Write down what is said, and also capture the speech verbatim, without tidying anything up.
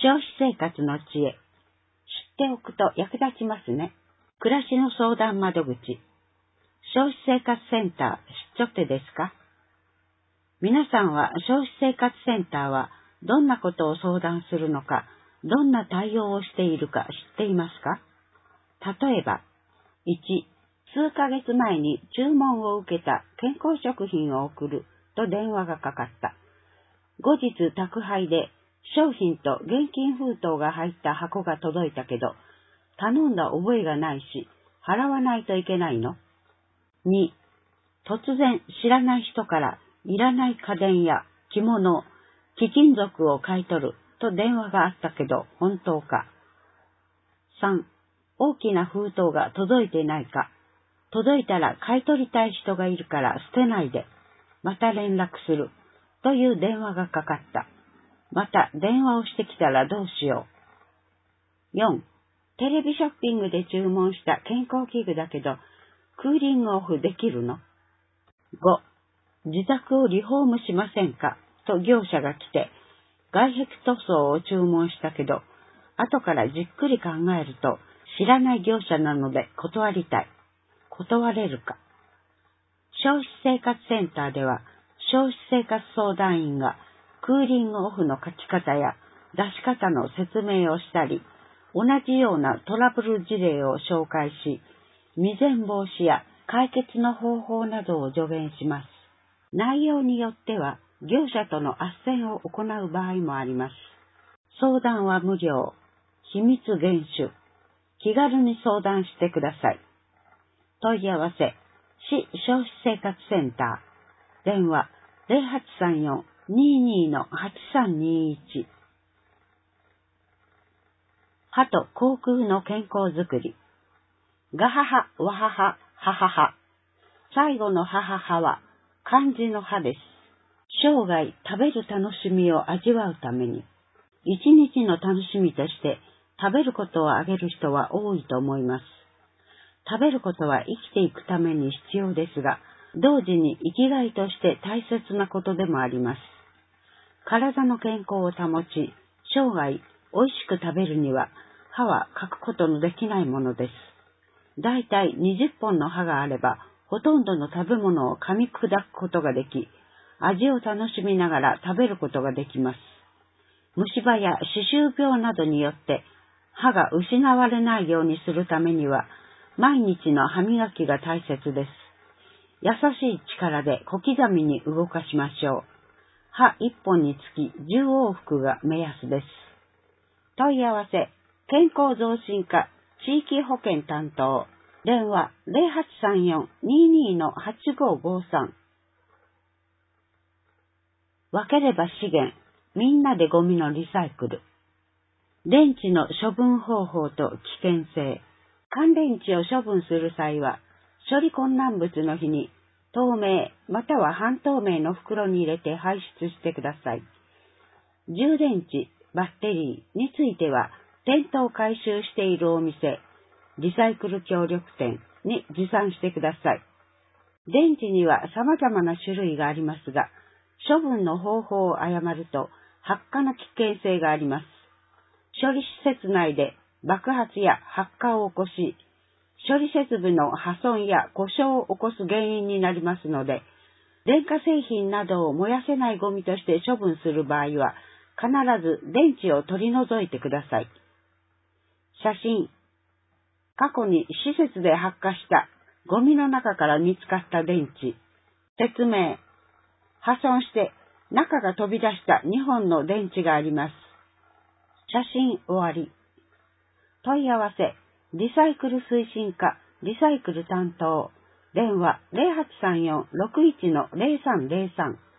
消費生活の知恵。知っておくと役立ちますね。暮らしの相談窓口。消費生活センター、知っちょってですか？皆さんは消費生活センターはどんなことを相談するのか、どんな対応をしているか知っていますか？例えば、いち、数ヶ月前に注文を受けた健康食品を送ると電話がかかった。後日宅配で商品と現金封筒が入った箱が届いたけど、頼んだ覚えがないし、払わないといけないの？に、突然知らない人からいらない家電や着物、貴金属を買い取ると電話があったけど本当か？さん、大きな封筒が届いてないか？届いたら買い取りたい人がいるから捨てないで。また連絡する。という電話がかかった。また電話をしてきたらどうしよう。よん、テレビショッピングで注文した健康器具だけど、クーリングオフできるの？ご、自宅をリフォームしませんかと業者が来て、外壁塗装を注文したけど、後からじっくり考えると、知らない業者なので断りたい。断れるか。消費生活センターでは、消費生活相談員がクーリングオフの書き方や出し方の説明をしたり、同じようなトラブル事例を紹介し、未然防止や解決の方法などを助言します。内容によっては、業者との斡旋を行う場合もあります。相談は無料、秘密厳守、気軽に相談してください。問い合わせ、市消費生活センター、電話 ゼロはちさんよん にーにー はちさんにーいち。歯と口腔の健康づくり。ガハハ、ワハハ、ハハハ。最後のハハハは漢字の歯です。生涯食べる楽しみを味わうために、一日の楽しみとして食べることをあげる人は多いと思います。食べることは生きていくために必要ですが、同時に生きがいとして大切なことでもあります。体の健康を保ち、生涯おいしく食べるには、歯は欠くことのできないものです。だいたいにじゅっぽんの歯があれば、ほとんどの食べ物を噛み砕くことができ、味を楽しみながら食べることができます。虫歯や歯周病などによって歯が失われないようにするためには、毎日の歯磨きが大切です。優しい力で小刻みに動かしましょう。歯いっぽんにつきじゅうおうふくが目安です。問い合わせ、健康増進課地域保健担当、電話 ゼロはちさんよん にーにー はちごごさん。分ければ資源、みんなでゴミのリサイクル。電池の処分方法と危険性。乾電池を処分する際は、処理困難物の日に透明または半透明の袋に入れて排出してください。充電池、バッテリーについては、店頭回収しているお店、リサイクル協力店に持参してください。電池には様々な種類がありますが、処分の方法を誤ると発火の危険性があります。処理施設内で爆発や発火を起こし、処理設備の破損や故障を起こす原因になりますので、電化製品などを燃やせないゴミとして処分する場合は、必ず電池を取り除いてください。写真。過去に施設で発火したゴミの中から見つかった電池。説明。破損して中が飛び出したにほんの電池があります。写真終わり。問い合わせ、リサイクル推進課、リサイクル担当、電話 ゼロはちさんよん ろくいちのゼロさんゼロさん。